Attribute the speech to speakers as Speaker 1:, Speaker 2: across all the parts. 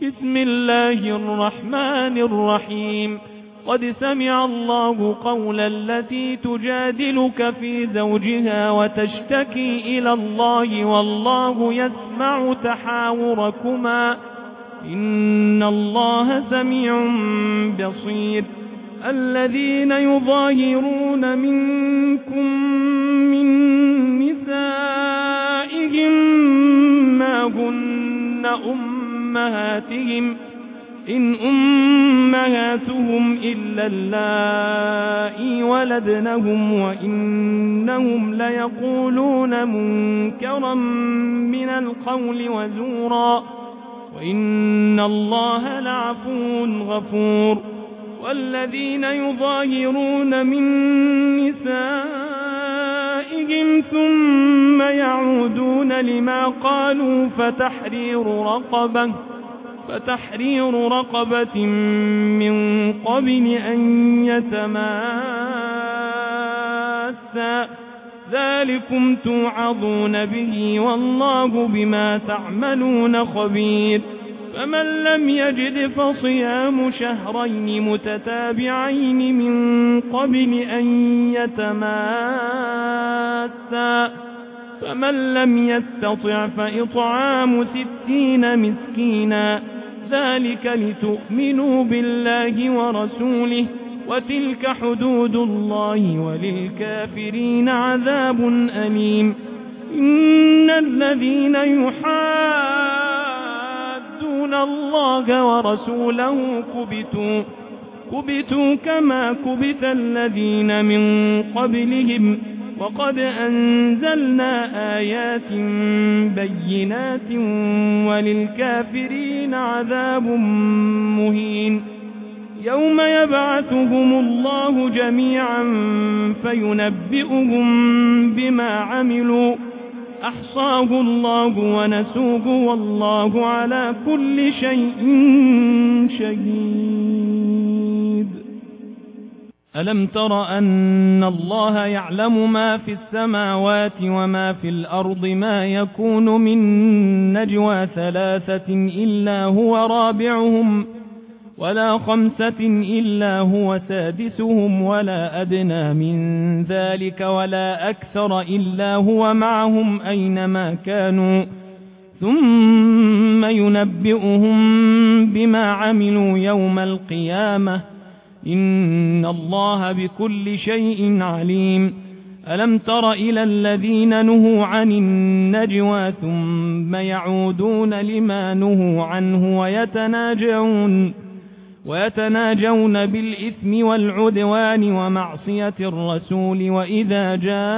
Speaker 1: بسم الله الرحمن الرحيم. قد سمع الله قول التي تجادلك في زوجها وتشتكي إلى الله والله يسمع تحاوركما إن الله سميع بصير. الذين يظاهرون منكم من نسائهم ما هن أمهاتهم إن أمهاتهم إلا اللائي ولدنهم وإنهم ليقولون منكرا من القول وزورا وإن الله لعفو غفور. والذين يظاهرون من نسائهم ثم يعودون لما قالوا فتحرير رقبة من قبل أن يتماسا ذلكم توعظون به والله بما تعملون خبير. فمن لم يجد فصيام شهرين متتابعين من قبل أن يتماسا فمن لم يستطع فإطعام 60 مسكينا ذلك لتؤمنوا بالله ورسوله وتلك حدود الله وللكافرين عذاب أليم. إن الذين يحادون الله ورسوله كبتوا كما كبت الذين من قبلهم وقد أنزلنا آيات بينات وللكافرين عذاب مهين. يوم يبعثهم الله جميعا فينبئهم بما عملوا أحصاه الله ونسوه والله على كل شيء شهيد. ألم تر أن الله يعلم ما في السماوات وما في الأرض ما يكون من نجوى 3 إلا هو رابعهم ولا 5 إلا هو سادسهم ولا أدنى من ذلك ولا أكثر إلا هو معهم أينما كانوا ثم ينبئهم بما عملوا يوم القيامة إن الله بكل شيء عليم. ألم تر إلى الذين نهوا عن النجوى ثم يعودون لما نهوا عنه ويتناجون بالإثم والعدوان ومعصية الرسول وإذا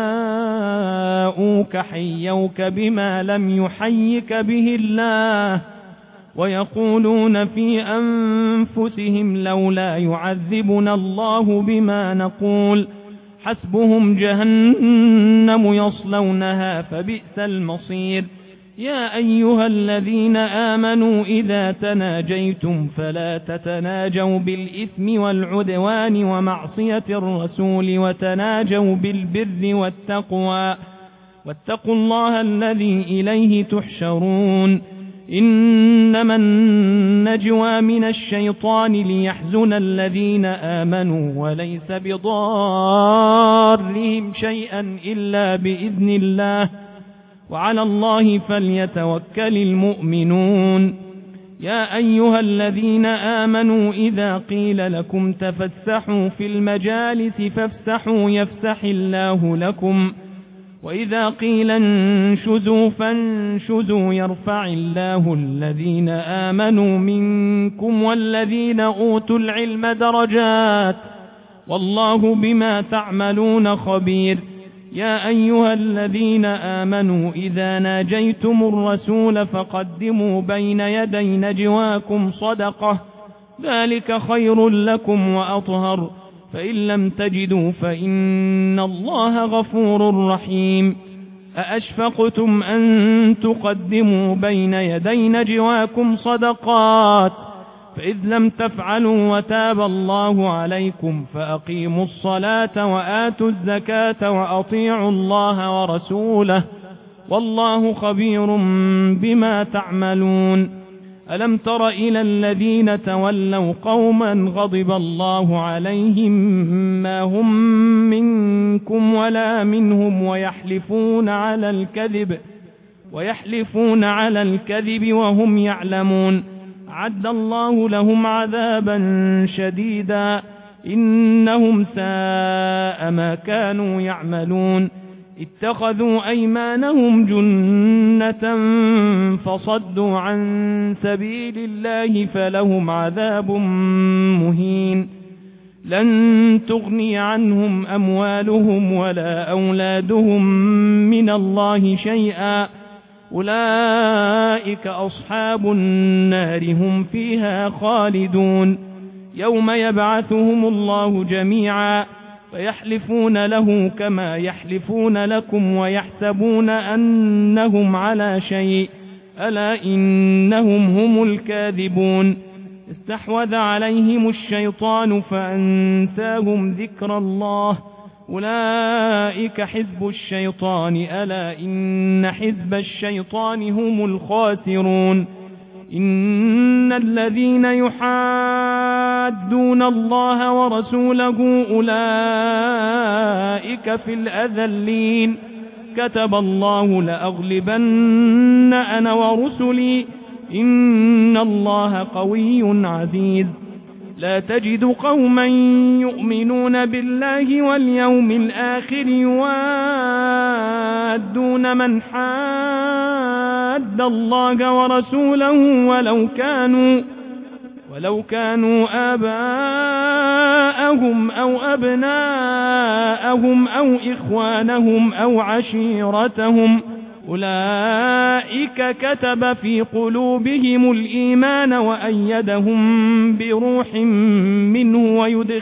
Speaker 1: جاءوك حيوك بما لم يحيك به الله ويقولون في أنفسهم لولا يعذبنا الله بما نقول حسبهم جهنم يصلونها فبئس المصير. يا أيها الذين آمنوا إذا تناجيتم فلا تتناجوا بالإثم والعدوان ومعصية الرسول وتناجوا بالبر والتقوى واتقوا الله الذي إليه تحشرون. إنما النجوى من الشيطان ليحزن الذين آمنوا وليس بضارهم شيئا إلا بإذن الله وعلى الله فليتوكل المؤمنون. يا أيها الذين آمنوا إذا قيل لكم تفسحوا في المجالس فافسحوا يفسح الله لكم وإذا قيل انشزوا فانشزوا يرفع الله الذين آمنوا منكم والذين أوتوا العلم درجات والله بما تعملون خبير. يا أيها الذين آمنوا إذا ناجيتم الرسول فقدموا بين يدي نجواكم صدقة ذلك خير لكم وأطهر فإن لم تجدوا فإن الله غفور رحيم. أأشفقتم أن تقدموا بين يدي نجواكم صدقات فإذ لم تفعلوا وتاب الله عليكم فأقيموا الصلاة وآتوا الزكاة وأطيعوا الله ورسوله والله خبير بما تعملون. ألم تر إلى الذين تولوا قوما غضب الله عليهم ما هم منكم ولا منهم ويحلفون على الكذب وهم يعلمون أعد الله لهم عذابا شديدا إنهم ساء ما كانوا يعملون اتخذوا أيمانهم جنة فصدوا عن سبيل الله فلهم عذاب مهين لن تغني عنهم أموالهم ولا أولادهم من الله شيئا أولئك أصحاب النار هم فيها خالدون يوم يبعثهم الله جميعا فيحلفون له كما يحلفون لكم ويحسبون أنهم على شيء ألا إنهم هم الكاذبون استحوذ عليهم الشيطان فأنساهم ذكر الله أولئك حزب الشيطان ألا إن حزب الشيطان هم الخاسرون إن الذين يحادون الله ورسوله أولئك في الأذلين كتب الله لأغلبن أنا ورسلي إن الله قوي عزيز لا تجد قوما يؤمنون بالله واليوم الآخر يوادون من حاد الله ورسوله ولو كانوا آباءهم أو أبناءهم أو إخوانهم أو عشيرتهم أولئك كتب في قلوبهم الإيمان وأيدهم بروح منه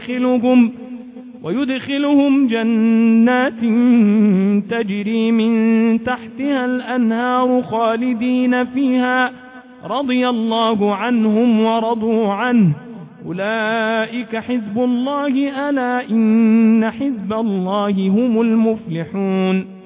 Speaker 1: ويدخلهم جنات تجري من تحتها الأنهار خالدين فيها رضي الله عنهم ورضوا عنه أولئك حزب الله ألا إن حزب الله هم المفلحون